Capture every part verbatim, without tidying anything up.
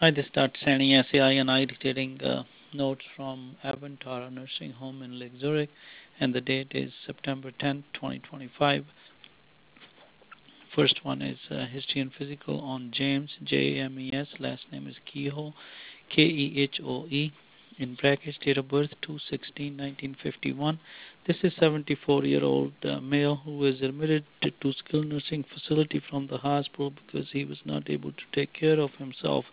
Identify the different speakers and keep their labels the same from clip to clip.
Speaker 1: Hi, this is Doctor Sani S A I and I reading uh, notes from Avantara Nursing Home in Lake Zurich, and the date is September tenth, twenty twenty-five. First one is uh, History and Physical on James, J A M E S, last name is Kehoe, K E H O E, in brackets, date of birth two sixteen nineteen fifty-one. This is seventy-four-year-old uh, male who is admitted to, to skilled nursing facility from the hospital because he was not able to take care of himself.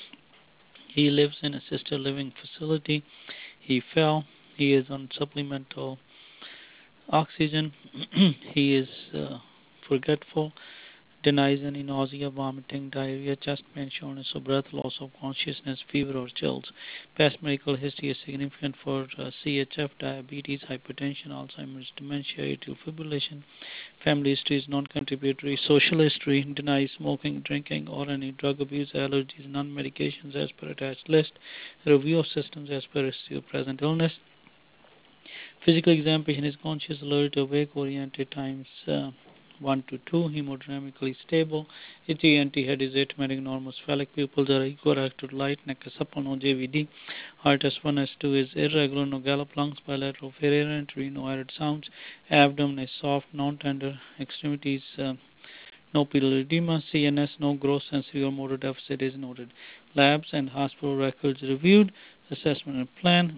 Speaker 1: He lives in a assisted living facility. He fell. He is on supplemental oxygen. He is uh, forgetful, denies any nausea, vomiting, diarrhea, chest pain, shortness of breath, loss of consciousness, fever, or chills. Past medical history is significant for uh, C H F, diabetes, hypertension, Alzheimer's, dementia, atrial fibrillation. Family history is non-contributory. Social history denies smoking, drinking, or any drug abuse, allergies, non-medications as per attached list. Review of systems as per history of present illness. Physical exam, patient is conscious, alert, awake, oriented times uh, one to two, hemodynamically stable. H E N T head is atymatic, normal, cephalic pupils are equal, active light, neck is supple, no J V D. Heart S one, S two is irregular, no gallop, lungs bilateral, failure, entry, no added sounds. Abdomen is soft, non-tender, extremities uh, no pedal edema, C N S, no gross sensory or motor deficit is noted. Labs and hospital records reviewed, assessment and plan.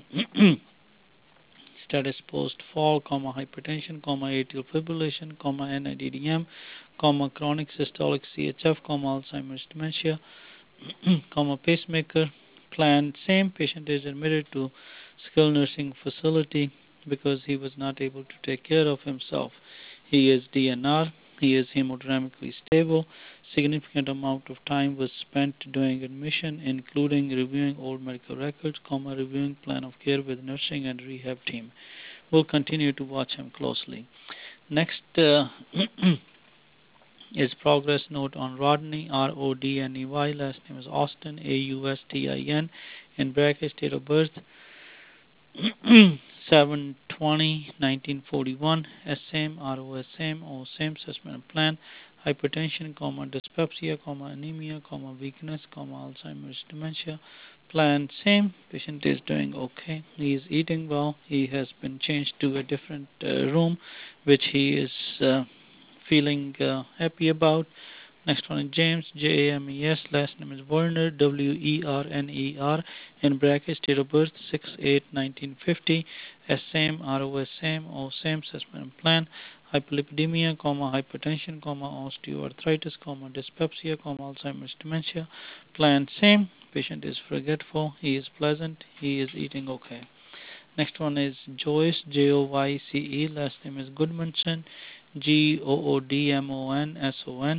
Speaker 1: Status post fall, comma, hypertension, comma, atrial fibrillation, comma, N I D D M, comma, chronic systolic C H F, comma, Alzheimer's dementia, comma, pacemaker. Plan same. Patient is admitted to skilled nursing facility because he was not able to take care of himself. He is D N R. He is hemodynamically stable. Significant amount of time was spent during admission, including reviewing old medical records, comma, reviewing plan of care with nursing and rehab team. We'll continue to watch him closely. Next uh, is progress note on Rodney, R O D N E Y, last name is Austin, A U S T I N, in brackets, date of birth seven twenty nineteen forty-one, S same, R O S same, O same, assessment plan, hypertension, comma, dyspepsia, comma, anemia, comma, weakness, comma, Alzheimer's dementia, plan same, patient is doing okay, he is eating well, he has been changed to a different uh, room, which he is uh, feeling uh, happy about. Next one is James, J A M E S, last name is Werner, W E R N E R, in brackets, date of birth six eight nineteen fifty, S same, R O S same, O same, assessment and plan, hyperlipidemia, comma, hypertension, comma, osteoarthritis, comma, dyspepsia, comma, Alzheimer's dementia, plan same, patient is forgetful, he is pleasant, he is eating okay. Next one is Joyce, J O Y C E, last name is Goodmanson, G O O D M O N S O N,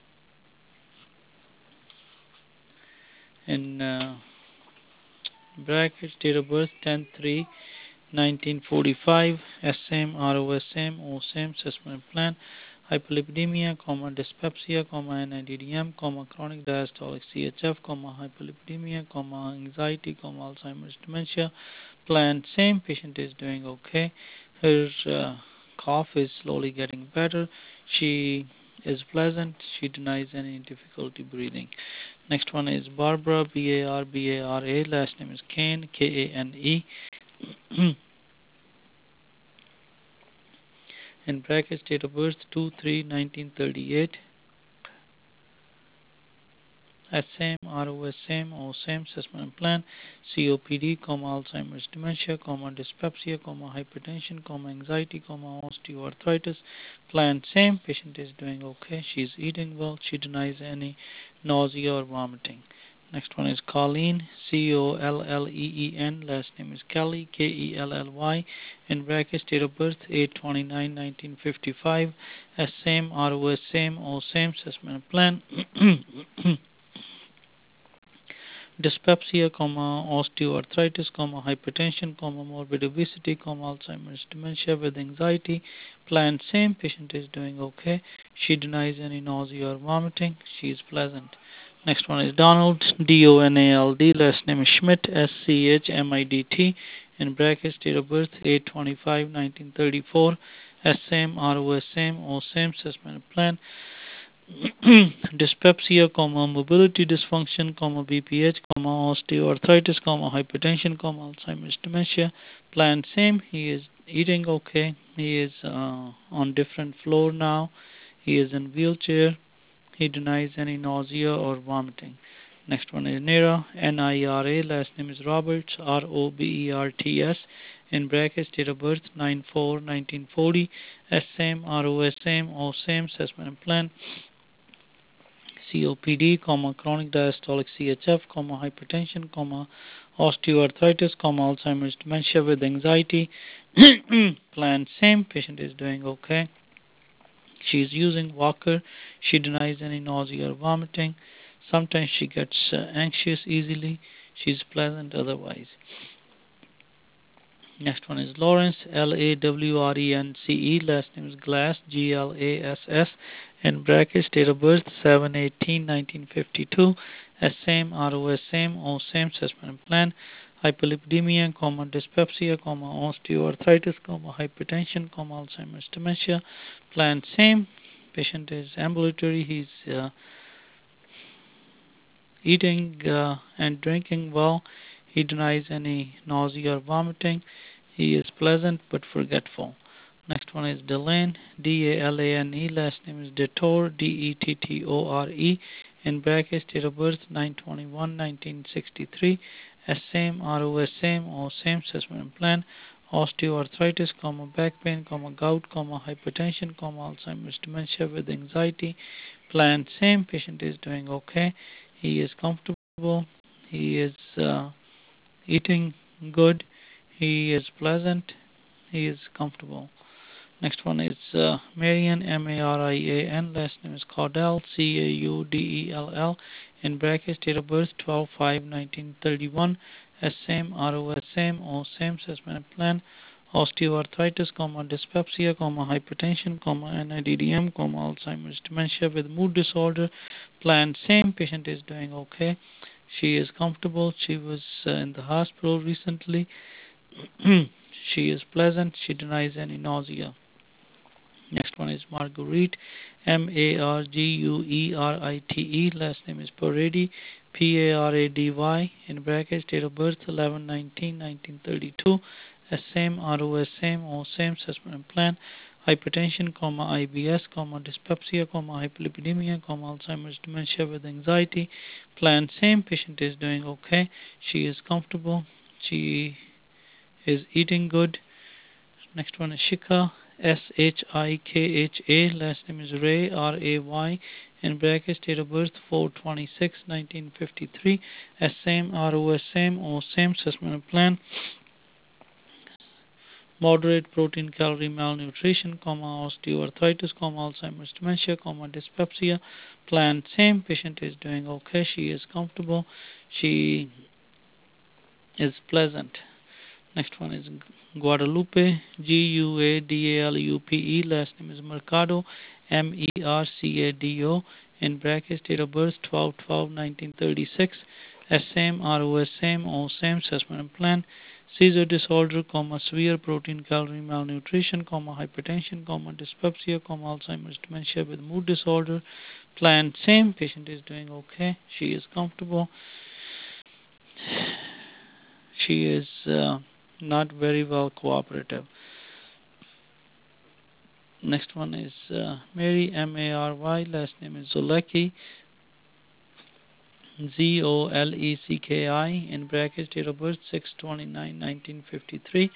Speaker 1: in uh, brackets, date of birth ten three nineteen forty-five, S same, R O S same, O same, assessment plan, hyperlipidemia, comma, dyspepsia, comma, N I D D M, comma, chronic diastolic C H F, comma, hyperlipidemia, comma, anxiety, comma, Alzheimer's dementia, plan same, patient is doing okay. Her uh, cough is slowly getting better. She is pleasant. She denies any difficulty breathing. Next one is Barbara, B A R B A R A. Last name is Kane, K A N E. In brackets, date of birth two three nineteen thirty-eight. S same, R O S same, O same, assessment plan, C O P D, comma, Alzheimer's dementia, comma, dyspepsia, comma, hypertension, comma, anxiety, comma, osteoarthritis, plan same, patient is doing okay, she's eating well, she denies any nausea or vomiting. Next one is Colleen, C O L L E E N, last name is Kelly, K E L L Y, in brackets, date of birth eight twenty-nine nineteen fifty-five, S same, R O S same, O same, assessment plan. Dyspepsia, comma, osteoarthritis, comma, hypertension, comma, morbid obesity, comma, Alzheimer's dementia with anxiety. Plan same, patient is doing okay. She denies any nausea or vomiting. She is pleasant. Next one is Donald, D O N A L D, last name is Schmidt, S C H M I D T, in brackets, date of birth eight twenty-five nineteen thirty-four, S same, R O S same, O same, assessment plan. dyspepsia, comma, mobility dysfunction, comma, B P H, comma, osteoarthritis, comma, hypertension, comma, Alzheimer's dementia. Plan same. He is eating okay. He is uh, on different floor now. He is in wheelchair. He denies any nausea or vomiting. Next one is Nira, N I R A, last name is Roberts, R O B E R T S, in brackets, date of birth nine four nineteen forty, S same, R O S same, O same, assessment and plan, C O P D, comma, chronic diastolic C H F, comma, hypertension, comma, osteoarthritis, comma, Alzheimer's dementia with anxiety. Plan same, patient is doing okay. She is using walker. She denies any nausea or vomiting. Sometimes she gets uh, anxious easily. She's pleasant otherwise. Next one is Lawrence, L A W R E N C E. Last name is Glass, G L A S S. In brackets, date of birth seven eighteen nineteen fifty-two. S same, R O S same, O same, assessment and plan. Hyperlipidemia, comma, dyspepsia, comma, osteoarthritis, comma, hypertension, comma, Alzheimer's dementia. Plan same. Patient is ambulatory. He's uh, eating uh, and drinking well. He denies any nausea or vomiting. He is pleasant but forgetful. Next one is Delane, D A L A N E. Last name is Dettore, D E T T O R E. In brackets, date of birth nine twenty-one nineteen sixty-three. S same, R O S same, O same, assessment and plan. Osteoarthritis, comma, back pain, comma, gout, comma, hypertension, comma, Alzheimer's dementia with anxiety. Plan same. Patient is doing okay. He is comfortable. He is uh, eating good. He is pleasant. He is comfortable. Next one is uh, Marian, M A R I A N. Last name is Caudell, C A U D E L L. In brackets, date of birth twelve five nineteen thirty-one. S same, R O S same, O same, assessment plan. Osteoarthritis, comma, dyspepsia, comma, hypertension, comma, N I D D M, comma, Alzheimer's dementia with mood disorder. Plan same. Patient is doing okay. She is comfortable. She was uh, in the hospital recently. She is pleasant. She denies any nausea. Next one is Marguerite, M A R G U E R I T E. Last name is Parady, P A R A D Y. In brackets, date of birth eleven nineteen nineteen thirty-two. S same, R O S same, O same, assessment and plan. Hypertension, comma, I B S, comma, dyspepsia, comma, hyperlipidemia, comma, Alzheimer's dementia with anxiety. Plan same. Patient is doing okay. She is comfortable. She is eating good. Next one is Shikha, S H I K H A. Last name is Ray, R A Y. In brackets, date of birth four twenty-six nineteen fifty-three. S same, R O S same, O same, assessment plan. Moderate protein calorie malnutrition, comma, osteoarthritis, comma, Alzheimer's dementia, comma, dyspepsia. Plan same. Patient is doing okay. She is comfortable. She is pleasant. Next one is Guadalupe, G U A D A L U P E. Last name is Mercado, M E R C A D O. In brackets, date of birth twelve twelve nineteen thirty-six. S same, R O S same, O same, assessment and plan. Seizure disorder, comma, severe protein calorie malnutrition, comma, hypertension, comma, dyspepsia, comma, Alzheimer's dementia with mood disorder. Plan same. Patient is doing okay. She is comfortable. She is uh, not very well cooperative. Next one is uh, Mary, M A R Y. Last name is Zolecki, Z O L E C K I. In brackets, date of birth six twenty-nine nineteen fifty-three.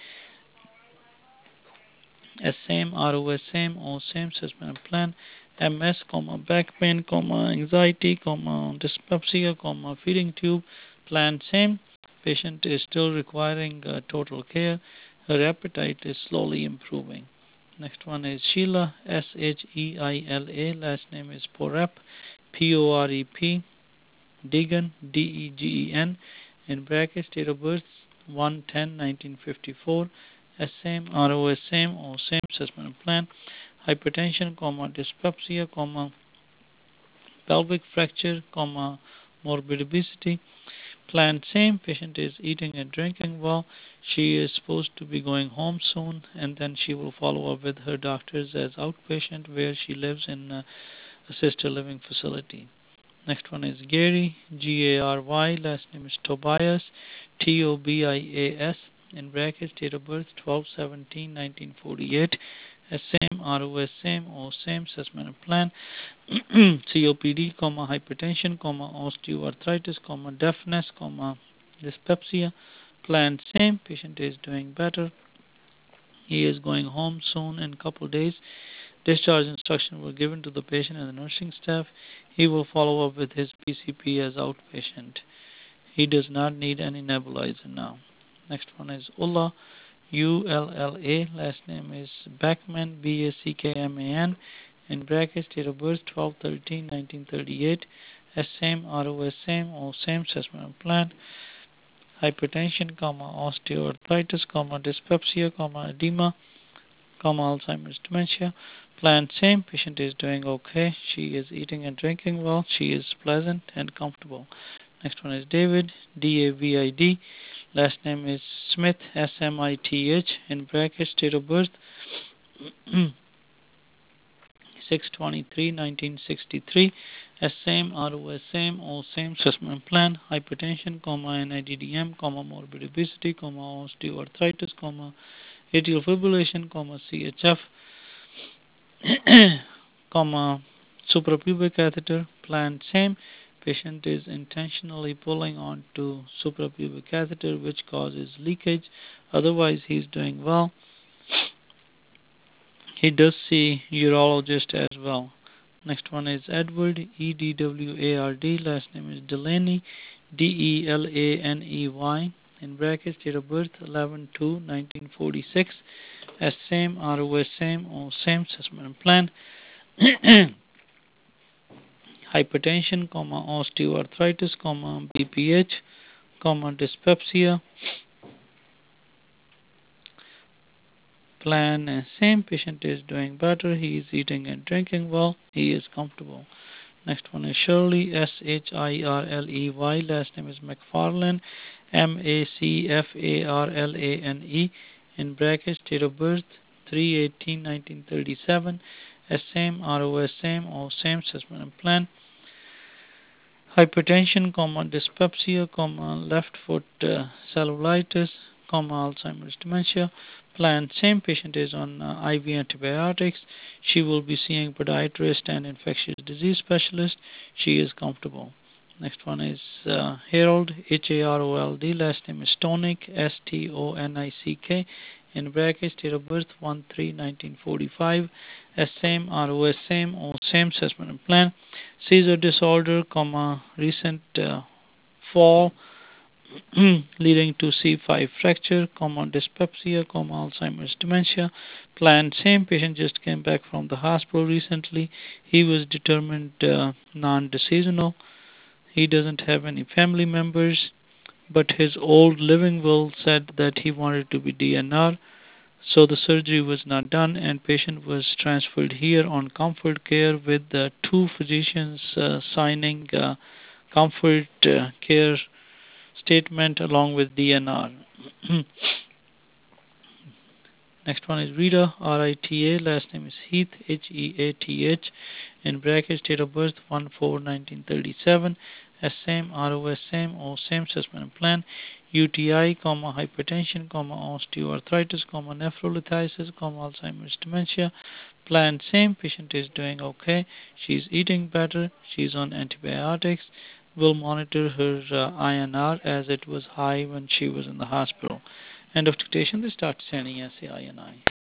Speaker 1: S same, R O S same, O same, assessment and plan. M S, comma, back pain, comma, anxiety, comma, dyspepsia, comma, feeding tube. Plan same. Patient is still requiring uh, total care. Her appetite is slowly improving. Next one is Sheila, S H E I L A. Last name is Porep, P O R E P. Deegan, D E G E N. In brackets, date of birth one ten nineteen fifty-four. S same, R O S same, O same, assessment plan. Hypertension, comma, dyspepsia, comma, pelvic fracture, comma, morbid obesity. Plan same. Patient is eating and drinking well. She is supposed to be going home soon, and then she will follow up with her doctors as outpatient where she lives in uh, assisted living facility. Next one is Gary, G A R Y, last name is Tobias, T O B I A S, in brackets, date of birth twelve seventeen nineteen forty-eight, as same, R O S same, O same, assessment and plan, C O P D, comma, hypertension, comma, osteoarthritis, comma, deafness, comma, dyspepsia, plan same, patient is doing better, he is going home soon in a couple of days. Discharge instructions were given to the patient and the nursing staff. He will follow up with his P C P as outpatient. He does not need any nebulizer now. Next one is Ulla, U L L A. Last name is Backman, B A C K M A N. In brackets, date of birth twelve thirteen nineteen thirty-eight. S same, R O S same, all same, assessment plan. Hypertension, comma, osteoarthritis, comma, dyspepsia, comma, edema, comma, Alzheimer's dementia. Plan same, patient is doing okay. She is eating and drinking well. She is pleasant and comfortable. Next one is David, D A V I D. Last name is Smith, S M I T H. In brackets, date of birth six twenty-three nineteen sixty-three. S same, R O S same, all same, assessment plan. Hypertension, comma, N I D D M, comma, morbid obesity, comma, osteoarthritis, comma, atrial fibrillation, comma, C H F, comma, suprapubic catheter, plan same. Patient is intentionally pulling onto suprapubic catheter, which causes leakage. Otherwise, he's doing well. He does see urologist as well. Next one is Edward, E D W A R D. Last name is Delaney, D E L A N E Y. In brackets, date of birth eleven two nineteen forty-six. As same, R O S same, all same, assessment plan. Hypertension, comma, osteoarthritis, comma, B P H, comma, dyspepsia. Plan and same, patient is doing better. He is eating and drinking well. He is comfortable. Next one is Shirley, S H I R L E Y. Last name is McFarlane, M A C F A R L A N E. In brackets, date of birth three eighteen nineteen thirty-seven. S same, R O S same, all same, assessment and plan. Hypertension, comma, dyspepsia, comma, left foot uh, cellulitis, comma, Alzheimer's dementia. Plan same, patient is on uh, I V antibiotics. She will be seeing podiatrist and infectious disease specialist. She is comfortable. Next one is uh, Harold, H A R O L D. Last name is Stonick, S T O N I C K. In brackets, date of birth one three nineteen forty-five. S same, R O S same, all same, assessment and plan. Seizure disorder, comma, recent uh, fall leading to C five fracture, comma, dyspepsia, comma, Alzheimer's dementia. Plan same, patient just came back from the hospital recently. He was determined uh, non-decisional. He doesn't have any family members, but his old living will said that he wanted to be D N R. So the surgery was not done, and patient was transferred here on comfort care with the two physicians uh, signing uh, comfort uh, care statement along with D N R. Next one is Rita, R I T A. Last name is Heath, H E A T H. In brackets, date of birth one four nineteen thirty-seven. S same, R O S same, all same, assessment and plan. U T I, comma, hypertension, comma, osteoarthritis, comma, nephrolithiasis, comma, Alzheimer's dementia. Plan same, patient is doing okay. She's eating better. She's on antibiotics. We'll monitor her uh, I N R as it was high when she was in the hospital. End of dictation. They start sending us the I N I.